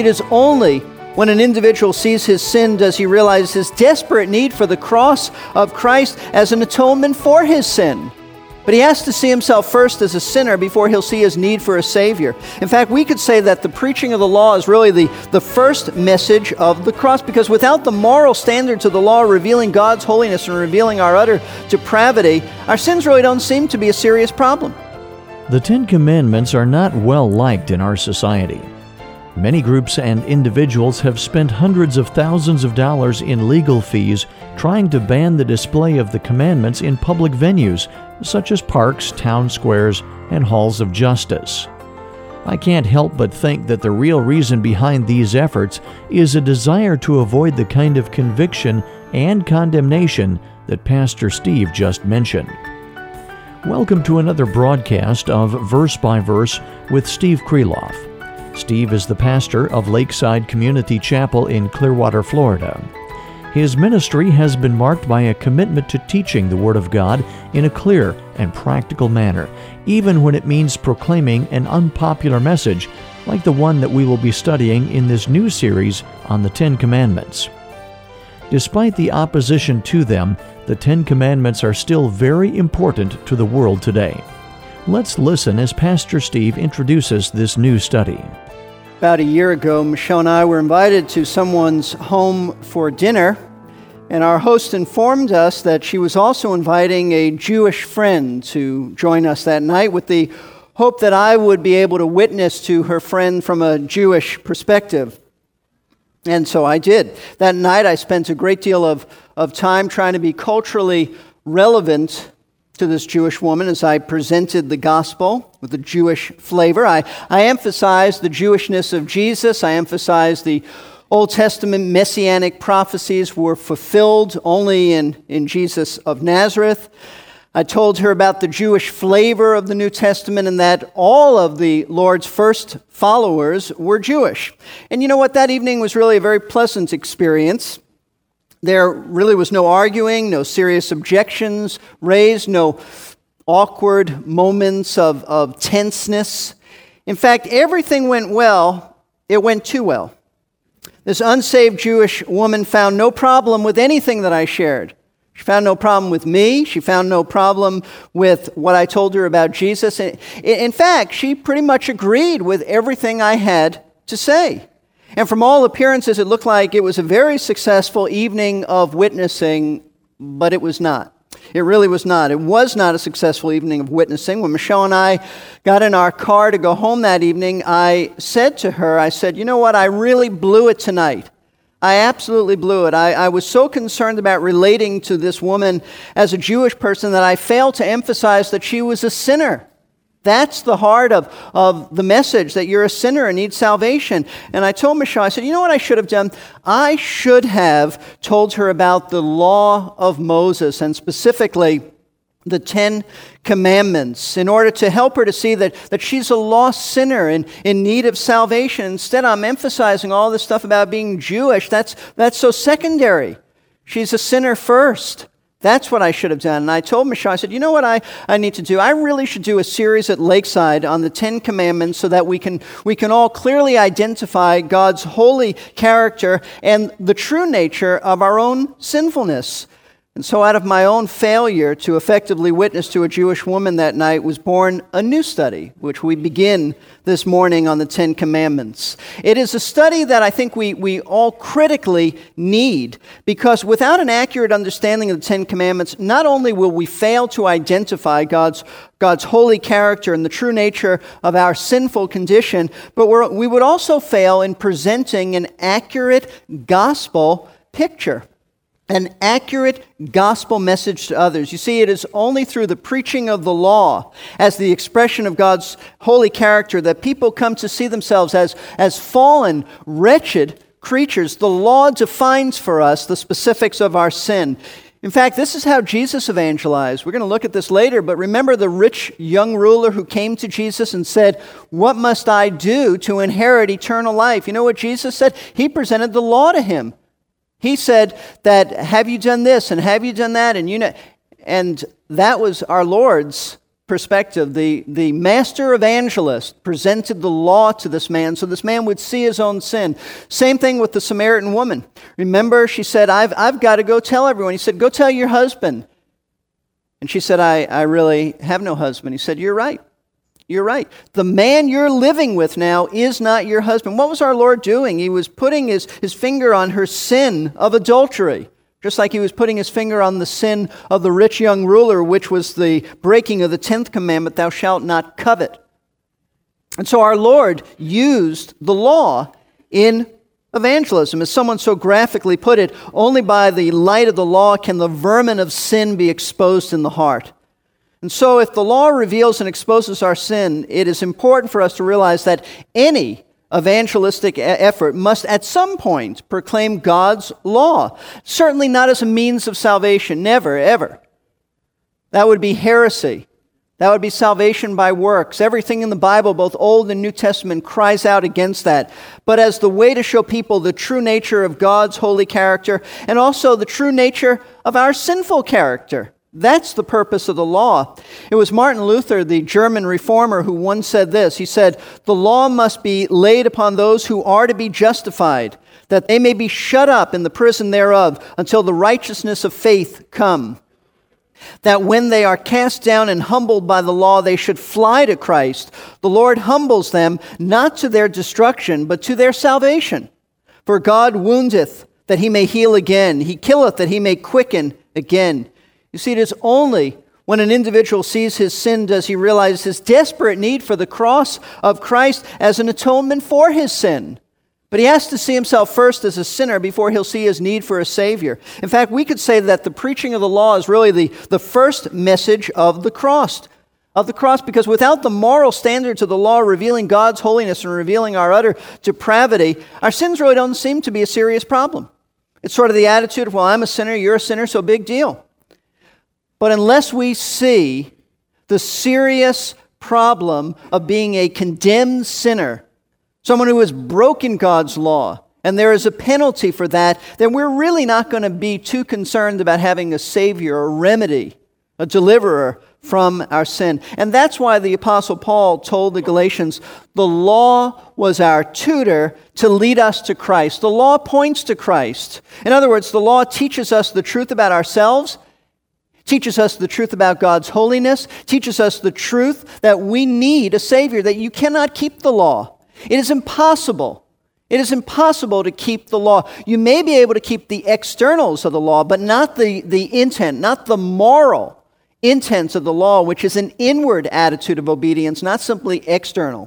it is only when an individual sees his sin does he realize his desperate need for the cross of Christ as an atonement for his sin. But he has to see himself first as a sinner before he'll see his need for a Savior. In fact, we could say that the preaching of the law is really the first message of the cross, because without the moral standards of the law revealing God's holiness and revealing our utter depravity, our sins really don't seem to be a serious problem. The Ten Commandments are not well liked in our society. Many groups and individuals have spent hundreds of thousands of dollars in legal fees trying to ban the display of the commandments in public venues, such as parks, town squares, and halls of justice. I can't help but think that the real reason behind these efforts is a desire to avoid the kind of conviction and condemnation that Pastor Steve just mentioned. Welcome to another broadcast of Verse by Verse with Steve Kreloff. Steve is the pastor of Lakeside Community Chapel in Clearwater, Florida. His ministry has been marked by a commitment to teaching the Word of God in a clear and practical manner, even when it means proclaiming an unpopular message like the one that we will be studying in this new series on the Ten Commandments. Despite the opposition to them, the Ten Commandments are still very important to the world today. Let's listen as Pastor Steve introduces this new study. About a year ago, Michelle and I were invited to someone's home for dinner, and our host informed us that she was also inviting a Jewish friend to join us that night with the hope that I would be able to witness to her friend from a Jewish perspective. And so I did. That night I spent a great deal of time trying to be culturally relevant to this Jewish woman as I presented the gospel with a Jewish flavor. I emphasized the Jewishness of Jesus. I emphasized the Old Testament messianic prophecies were fulfilled only in Jesus of Nazareth. I told her about the Jewish flavor of the New Testament and that all of the Lord's first followers were Jewish. And you know what? That evening was really a very pleasant experience. There really was no arguing, no serious objections raised, no awkward moments of tenseness. In fact, everything went well. It went too well. This unsaved Jewish woman found no problem with anything that I shared. She found no problem with me. She found no problem with what I told her about Jesus. In fact, she pretty much agreed with everything I had to say. And from all appearances, it looked like it was a very successful evening of witnessing, but it was not. It really was not. It was not a successful evening of witnessing. When Michelle and I got in our car to go home that evening, I said to her, I said, you know what, I really blew it tonight. I absolutely blew it. I was so concerned about relating to this woman as a Jewish person that I failed to emphasize that she was a sinner. That's the heart of the message, that you're a sinner and need salvation. And I told Michelle, I said, you know what I should have done? I should have told her about the law of Moses, and specifically the Ten Commandments, in order to help her to see that she's a lost sinner in need of salvation. Instead, I'm emphasizing all this stuff about being Jewish. That's so secondary. She's a sinner first. That's what I should have done. And I told Michelle, I said, you know what I need to do? I really should do a series at Lakeside on the Ten Commandments so that we can all clearly identify God's holy character and the true nature of our own sinfulness. And so out of my own failure to effectively witness to a Jewish woman that night was born a new study, which we begin this morning on the Ten Commandments. It is a study that I think we all critically need, because without an accurate understanding of the Ten Commandments, not only will we fail to identify God's holy character and the true nature of our sinful condition, but we would also fail in presenting an accurate gospel picture. An accurate gospel message to others. You see, it is only through the preaching of the law as the expression of God's holy character that people come to see themselves as fallen, wretched creatures. The law defines for us the specifics of our sin. In fact, this is how Jesus evangelized. We're going to look at this later, but remember the rich young ruler who came to Jesus and said, "What must I do to inherit eternal life?" You know what Jesus said? He presented the law to him. He said that, have you done this and have you done that? And that was our Lord's perspective, the master evangelist presented the law to this man so this man would see his own sin. Same thing with the Samaritan woman. Remember, she said, I've got to go tell everyone. He said, go tell your husband. And she said, I really have no husband. He said, you're right. You're right. The man you're living with now is not your husband. What was our Lord doing? He was putting his finger on her sin of adultery. Just like he was putting his finger on the sin of the rich young ruler, which was the breaking of the 10th commandment, thou shalt not covet. And so our Lord used the law in evangelism. As someone so graphically put it, only by the light of the law can the vermin of sin be exposed in the heart. And so if the law reveals and exposes our sin, it is important for us to realize that any evangelistic effort must at some point proclaim God's law. Certainly not as a means of salvation. Never, ever. That would be heresy. That would be salvation by works. Everything in the Bible, both Old and New Testament, cries out against that. But as the way to show people the true nature of God's holy character and also the true nature of our sinful character. That's the purpose of the law. It was Martin Luther, the German reformer, who once said this. He said, the law must be laid upon those who are to be justified, that they may be shut up in the prison thereof until the righteousness of faith come. That when they are cast down and humbled by the law, they should fly to Christ. The Lord humbles them, not to their destruction, but to their salvation. For God woundeth, that he may heal again. He killeth, that he may quicken again. You see, it is only when an individual sees his sin does he realize his desperate need for the cross of Christ as an atonement for his sin. But he has to see himself first as a sinner before he'll see his need for a Savior. In fact, we could say that the preaching of the law is really the first message of the cross. Because without the moral standards of the law revealing God's holiness and revealing our utter depravity, our sins really don't seem to be a serious problem. It's sort of the attitude of, well, I'm a sinner, you're a sinner, so big deal. But unless we see the serious problem of being a condemned sinner, someone who has broken God's law, and there is a penalty for that, then we're really not going to be too concerned about having a Savior, a remedy, a deliverer from our sin. And that's why the Apostle Paul told the Galatians, the law was our tutor to lead us to Christ. The law points to Christ. In other words, the law teaches us the truth about ourselves, teaches us the truth about God's holiness, teaches us the truth that we need a Savior, that you cannot keep the law. It is impossible. It is impossible to keep the law. You may be able to keep the externals of the law, but not the intent, not the moral intent of the law, which is an inward attitude of obedience, not simply external.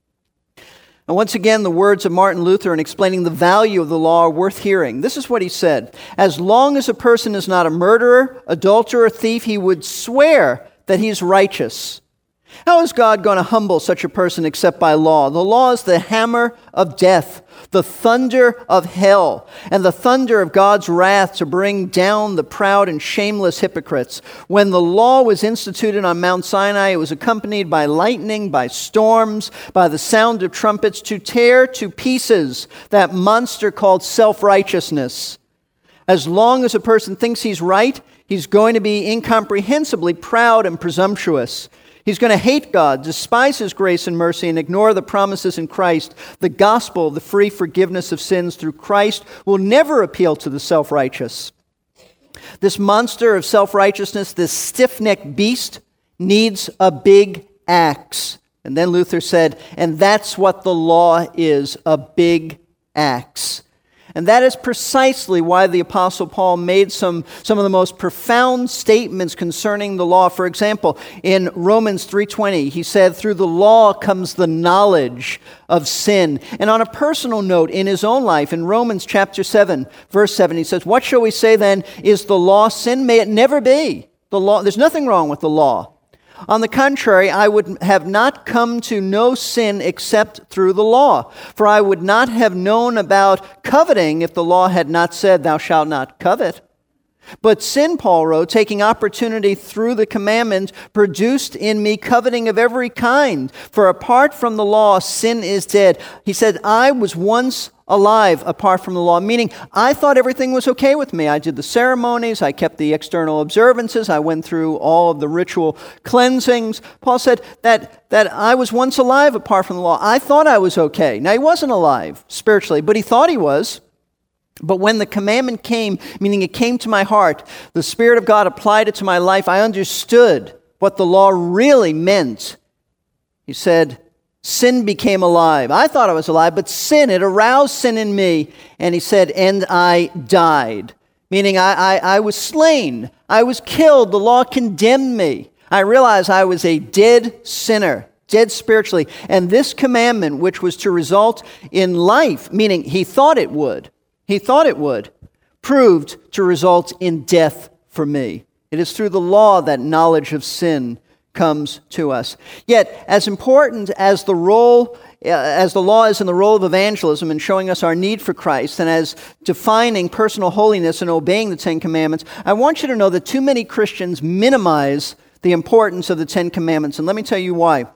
And once again, the words of Martin Luther in explaining the value of the law are worth hearing. This is what he said. As long as a person is not a murderer, adulterer, thief, he would swear that he's righteous. How is God going to humble such a person except by law? The law is the hammer of death, the thunder of hell, and the thunder of God's wrath to bring down the proud and shameless hypocrites. When the law was instituted on Mount Sinai, it was accompanied by lightning, by storms, by the sound of trumpets to tear to pieces that monster called self-righteousness. As long as a person thinks he's right, he's going to be incomprehensibly proud and presumptuous. He's going to hate God, despise His grace and mercy, and ignore the promises in Christ. The gospel, the free forgiveness of sins through Christ, will never appeal to the self-righteous. This monster of self-righteousness, this stiff-necked beast, needs a big axe. And then Luther said, and that's what the law is, a big axe. And that is precisely why the Apostle Paul made some of the most profound statements concerning the law. For example, in Romans 3:20, he said, through the law comes the knowledge of sin. And on a personal note, in his own life, in Romans chapter 7, verse 7, he says, what shall we say then? Is the law sin? May it never be. The law, there's nothing wrong with the law. On the contrary, I would have not come to know sin except through the law. For I would not have known about coveting if the law had not said, thou shalt not covet. But sin, Paul wrote, taking opportunity through the commandment, produced in me coveting of every kind. For apart from the law, sin is dead. He said, I was once alive apart from the law, meaning I thought everything was okay with me. I did the ceremonies, I kept the external observances, I went through all of the ritual cleansings. Paul said that I was once alive apart from the law. I thought I was okay. Now, he wasn't alive spiritually, but he thought he was. But when the commandment came, meaning it came to my heart, the Spirit of God applied it to my life, I understood what the law really meant. He said, sin became alive. I thought I was alive, but sin, it aroused sin in me. And he said, and I died. Meaning I was slain. I was killed. The law condemned me. I realized I was a dead sinner, dead spiritually. And this commandment, which was to result in life, meaning he thought it would, proved to result in death for me. It is through the law that knowledge of sin comes to us. Yet, as important as the law is in the role of evangelism in showing us our need for Christ, and as defining personal holiness and obeying the Ten Commandments, I want you to know that too many Christians minimize the importance of the Ten Commandments, and let me tell you why.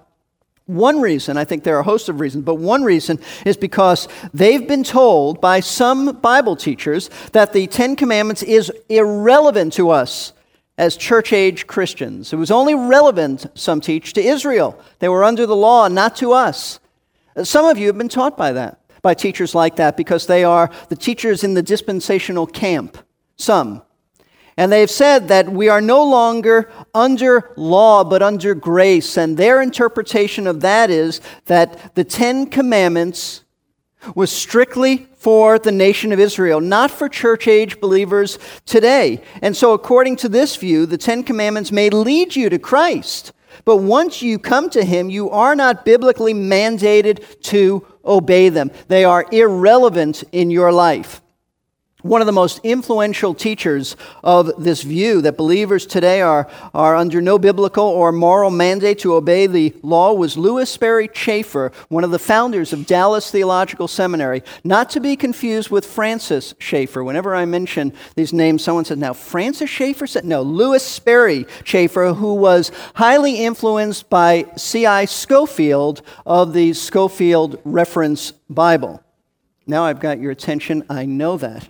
One reason, I think there are a host of reasons, but one reason is because they've been told by some Bible teachers that the Ten Commandments is irrelevant to us as church-age Christians. It was only relevant, some teach, to Israel. They were under the law, not to us. Some of you have been taught by teachers like that, because they are the teachers in the dispensational camp, some. And they've said that we are no longer under law, but under grace. And their interpretation of that is that the Ten Commandments was strictly for the nation of Israel, not for church-age believers today. And so according to this view, the Ten Commandments may lead you to Christ, but once you come to Him, you are not biblically mandated to obey them. They are irrelevant in your life. One of the most influential teachers of this view that believers today are under no biblical or moral mandate to obey the law was Lewis Sperry Chafer, one of the founders of Dallas Theological Seminary, not to be confused with Francis Schaeffer. Whenever I mention these names, someone says, now Francis Schaeffer said, no, Lewis Sperry Chafer, who was highly influenced by C.I. Scofield of the Scofield Reference Bible. Now I've got your attention, I know that.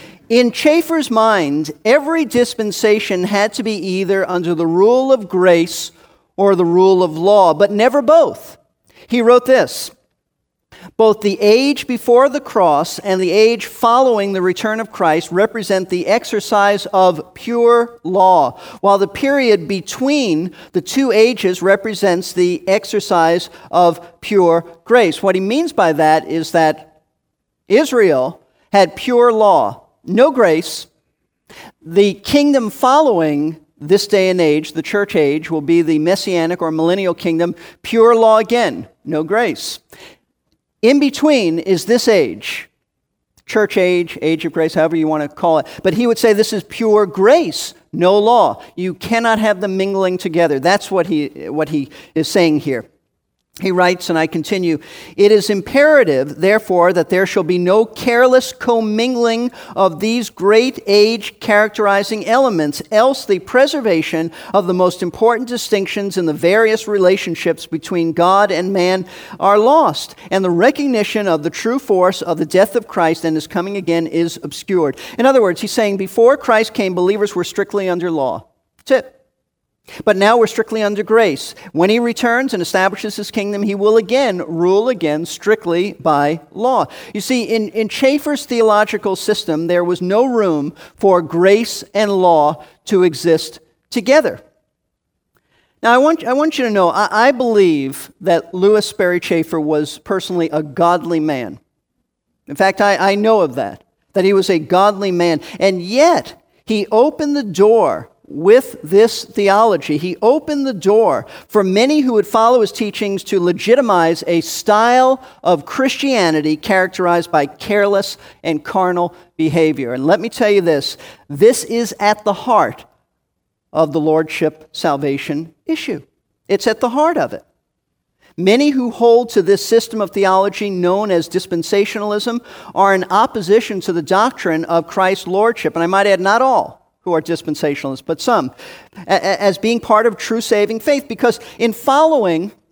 In Chafer's mind, every dispensation had to be either under the rule of grace or the rule of law, but never both. He wrote this: both the age before the cross and the age following the return of Christ represent the exercise of pure law, while the period between the two ages represents the exercise of pure grace. What he means by that is that Israel had pure law, no grace. The kingdom following this day and age, the church age, will be the messianic or millennial kingdom, pure law again, no grace. In between is this age, church age, age of grace, however you want to call it. But he would say this is pure grace, no law. You cannot have them mingling together. That's what he is saying here. He writes, and I continue, it is imperative, therefore, that there shall be no careless commingling of these great age-characterizing elements, else the preservation of the most important distinctions in the various relationships between God and man are lost, and the recognition of the true force of the death of Christ and His coming again is obscured. In other words, he's saying before Christ came, believers were strictly under law. That's it. But now we're strictly under grace. When He returns and establishes His kingdom, He will again rule again strictly by law. You see, in Chafer's theological system, there was no room for grace and law to exist together. Now, I want you to know, I believe that Lewis Sperry Chafer was personally a godly man. In fact, I know of that he was a godly man. And yet, he opened the door with this theology. He opened the door for many who would follow his teachings to legitimize a style of Christianity characterized by careless and carnal behavior. And let me tell you this is at the heart of the lordship salvation issue. It's at the heart of it. Many who hold to this system of theology known as dispensationalism are in opposition to the doctrine of Christ's lordship. And I might add, not all who are dispensationalists, but some, as being part of true saving faith. Because in following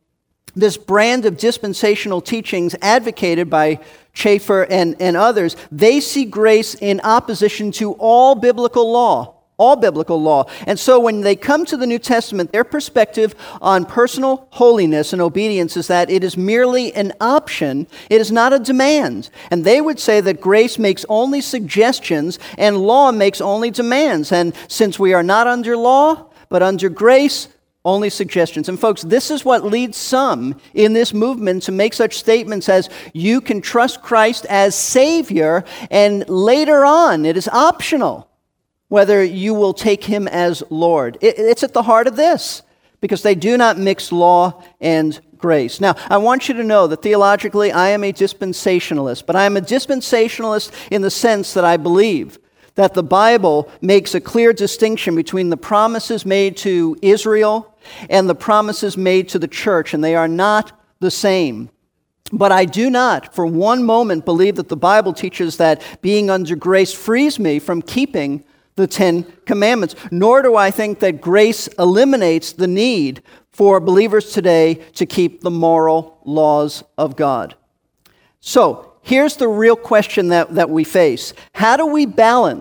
this brand of dispensational teachings advocated by Chafer and others, they see grace in opposition to all biblical law. All biblical law. And so when they come to the New Testament, their perspective on personal holiness and obedience is that it is merely an option. It is not a demand. And they would say that grace makes only suggestions and law makes only demands. And since we are not under law, but under grace, only suggestions. And folks, this is what leads some in this movement to make such statements as you can trust Christ as Savior, and later on it is optional whether you will take him as Lord. It's at the heart of this, because they do not mix law and grace. Now, I want you to know that theologically I am a dispensationalist, but I am a dispensationalist in the sense that I believe that the Bible makes a clear distinction between the promises made to Israel and the promises made to the church, and they are not the same. But I do not for one moment believe that the Bible teaches that being under grace frees me from keeping the Ten Commandments, nor do I think that grace eliminates the need for believers today to keep the moral laws of God. So, here's the real question that we face. How do we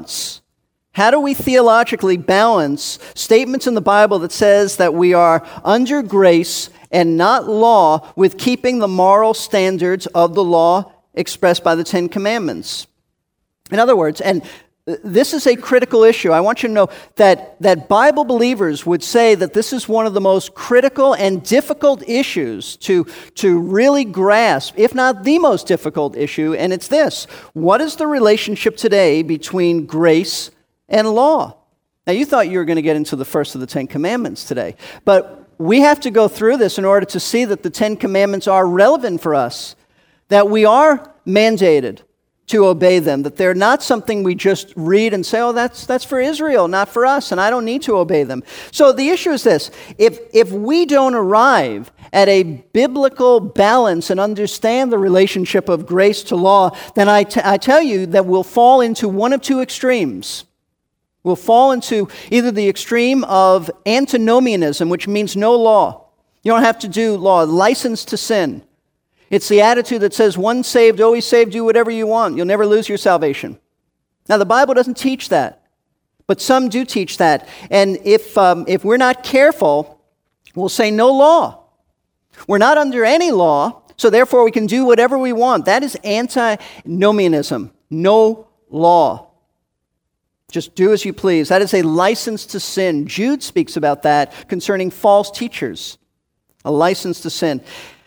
theologically balance statements in the Bible that says that we are under grace and not law with keeping the moral standards of the law expressed by the Ten Commandments? In other words, and this is a critical issue. I want you to know that Bible believers would say that this is one of the most critical and difficult issues to really grasp, if not the most difficult issue, and it's this. What is the relationship today between grace and law? Now, you thought you were going to get into the first of the Ten Commandments today, but we have to go through this in order to see that the Ten Commandments are relevant for us, that we are mandated to obey them, that they're not something we just read and say, oh, that's for Israel, not for us, and I don't need to obey them. So the issue is this. If we don't arrive at a biblical balance and understand the relationship of grace to law, then I tell you that we'll fall into one of two extremes. We'll fall into either the extreme of antinomianism, which means no law. You don't have to do law, license to sin. It's the attitude that says, once saved, always saved, do whatever you want. You'll never lose your salvation. Now, the Bible doesn't teach that, but some do teach that. And if we're not careful, we'll say no law. We're not under any law, so therefore we can do whatever we want. That is antinomianism, no law. Just do as you please. That is a license to sin. Jude speaks about that concerning false teachers, a license to sin.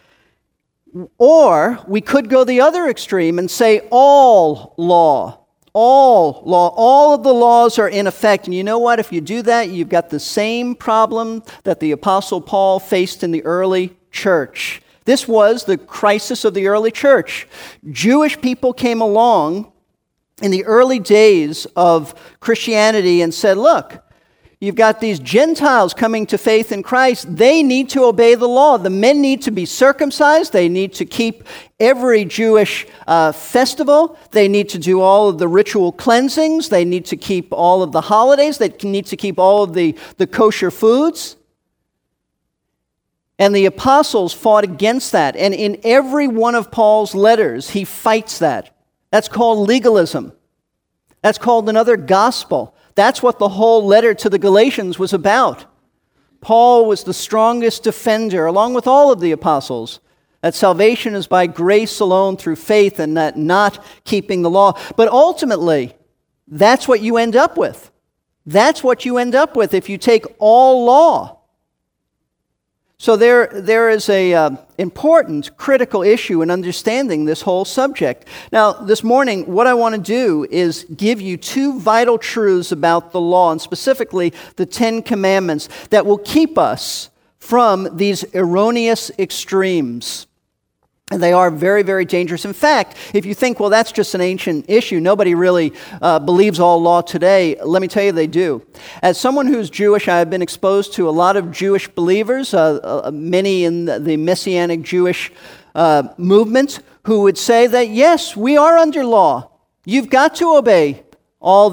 Or we could go the other extreme and say all of the laws are in effect. And you know what? If you do that, you've got the same problem that the Apostle Paul faced in the early church. This was the crisis of the early church. Jewish people came along in the early days of Christianity and said, look, you've got these Gentiles coming to faith in Christ. They need to obey the law. The men need to be circumcised. They need to keep every Jewish festival. They need to do all of the ritual cleansings. They need to keep all of the holidays. They need to keep all of the kosher foods. And the apostles fought against that. And in every one of Paul's letters, he fights that. That's called legalism. That's called another gospel. That's what the whole letter to the Galatians was about. Paul was the strongest defender, along with all of the apostles, that salvation is by grace alone through faith and that not keeping the law. But ultimately, that's what you end up with. That's what you end up with if you take all law. So there is a important, critical issue in understanding this whole subject. Now, this morning, what I want to do is give you two vital truths about the law, and specifically the Ten Commandments, that will keep us from these erroneous extremes. And they are very, very dangerous. In fact, if you think, well, that's just an ancient issue, nobody really believes all law today, let me tell you they do. As someone who's Jewish, I have been exposed to a lot of Jewish believers, many in the Messianic Jewish movement, who would say that, yes, we are under law. You've got to obey all the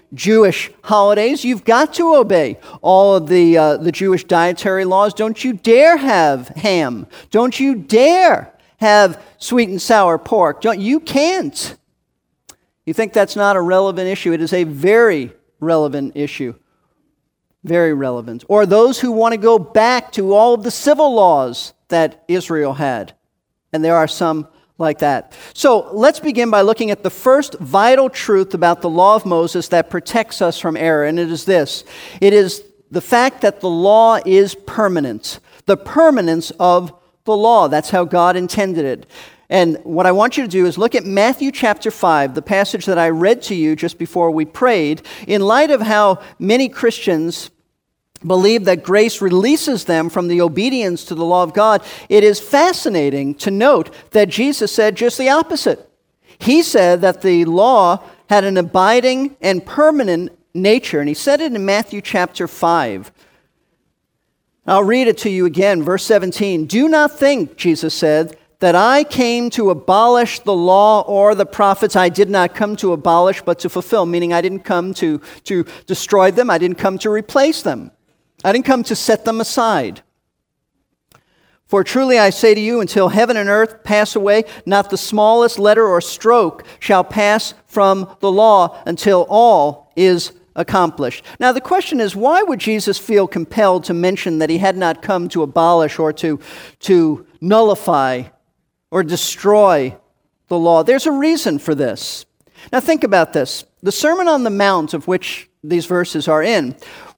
Jewish holidays. You've got to obey all of the Jewish dietary laws. Don't you dare have ham. Don't you dare have sweet and sour pork. You can't. You think that's not a relevant issue? It is a very relevant issue. Very relevant. Or those who want to go back to all of the civil laws that Israel had. And there are some like that. So let's begin by looking at the first vital truth about the law of Moses that protects us from error, and it is this. It is the fact that the law is permanent. The permanence of the law. That's how God intended it. And what I want you to do is look at Matthew chapter 5, the passage that I read to you just before we prayed, in light of how many Christians believe that grace releases them from the obedience to the law of God. It is fascinating to note that Jesus said just the opposite. He said that the law had an abiding and permanent nature, and he said it in Matthew chapter 5. I'll read it to you again, verse 17. "Do not think," Jesus said, "that I came to abolish the law or the prophets. I did not come to abolish, but to fulfill," meaning I didn't come to destroy them. I didn't come to replace them. I didn't come to set them aside. "For truly I say to you, until heaven and earth pass away, not the smallest letter or stroke shall pass from the law until all is accomplished." Now the question is, why would Jesus feel compelled to mention that he had not come to abolish or to nullify or destroy the law? There's a reason for this. Now think about this. The Sermon on the Mount, of which these verses are in,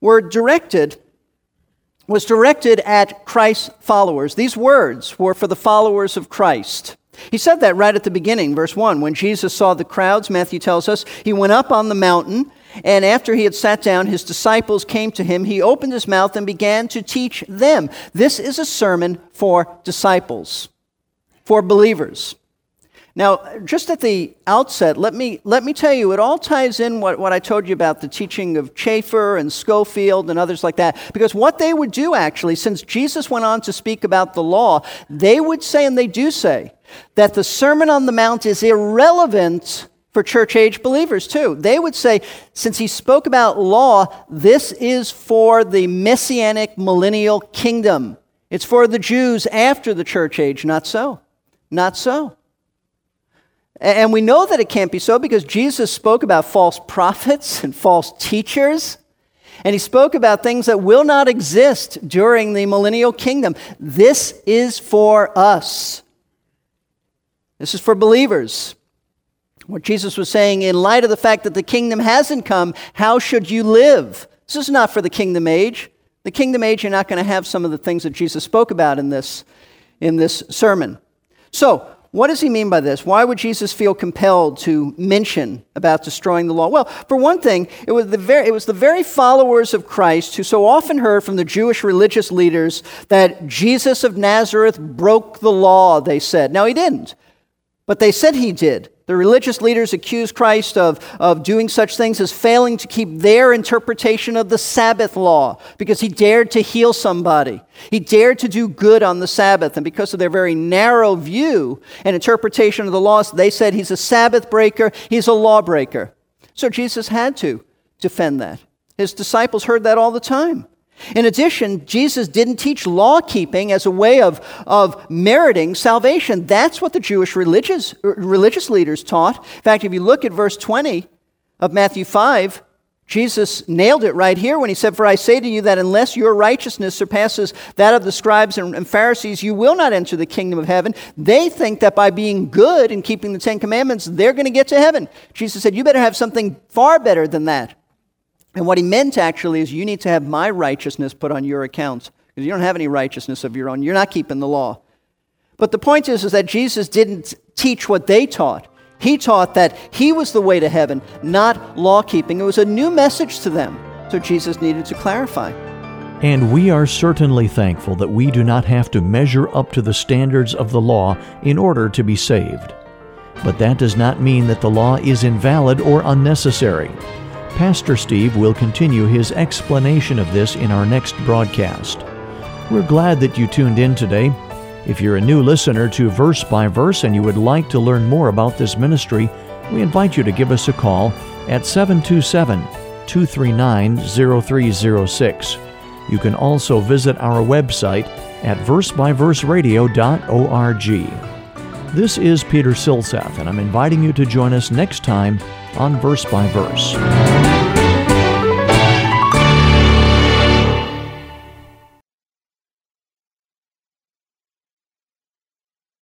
was directed at Christ's followers. These words were for the followers of Christ. He said that right at the beginning, verse 1. When Jesus saw the crowds, Matthew tells us, he went up on the mountain, and after he had sat down, his disciples came to him. He opened his mouth and began to teach them. This is a sermon for disciples, for believers. Now, just at the outset, let me tell you, it all ties in what I told you about the teaching of Chafer and Schofield and others like that. Because what they would do, actually, since Jesus went on to speak about the law, they would say, and they do say, that the Sermon on the Mount is irrelevant for church-age believers, too. They would say, since he spoke about law, this is for the Messianic millennial kingdom. It's for the Jews after the church age. Not so. Not so. And we know that it can't be so because Jesus spoke about false prophets and false teachers. And he spoke about things that will not exist during the millennial kingdom. This is for us. This is for believers. What Jesus was saying, in light of the fact that the kingdom hasn't come, how should you live? This is not for the kingdom age. The kingdom age, you're not going to have some of the things that Jesus spoke about in this sermon. So, what does he mean by this? Why would Jesus feel compelled to mention about destroying the law? Well, for one thing, it was the very followers of Christ who so often heard from the Jewish religious leaders that Jesus of Nazareth broke the law, they said. Now, he didn't, but they said he did. The religious leaders accused Christ of doing such things as failing to keep their interpretation of the Sabbath law because he dared to heal somebody. He dared to do good on the Sabbath, and because of their very narrow view and interpretation of the laws, they said he's a Sabbath breaker, he's a lawbreaker. So Jesus had to defend that. His disciples heard that all the time. In addition, Jesus didn't teach law-keeping as a way of meriting salvation. That's what the Jewish religious leaders taught. In fact, if you look at verse 20 of Matthew 5, Jesus nailed it right here when he said, "For I say to you that unless your righteousness surpasses that of the scribes and Pharisees, you will not enter the kingdom of heaven." They think that by being good and keeping the Ten Commandments, they're going to get to heaven. Jesus said, you better have something far better than that. And what he meant actually is you need to have my righteousness put on your account because you don't have any righteousness of your own. You're not keeping the law. But the point is that Jesus didn't teach what they taught. He taught that he was the way to heaven, not law-keeping. It was a new message to them. So Jesus needed to clarify. And we are certainly thankful that we do not have to measure up to the standards of the law in order to be saved. But that does not mean that the law is invalid or unnecessary. Pastor Steve will continue his explanation of this in our next broadcast. We're glad that you tuned in today. If you're a new listener to Verse by Verse and you would like to learn more about this ministry, we invite you to give us a call at 727 239-0306. You can also visit our website at versebyverseradio.org. This is Peter Silseth, and I'm inviting you to join us next time on Verse by Verse.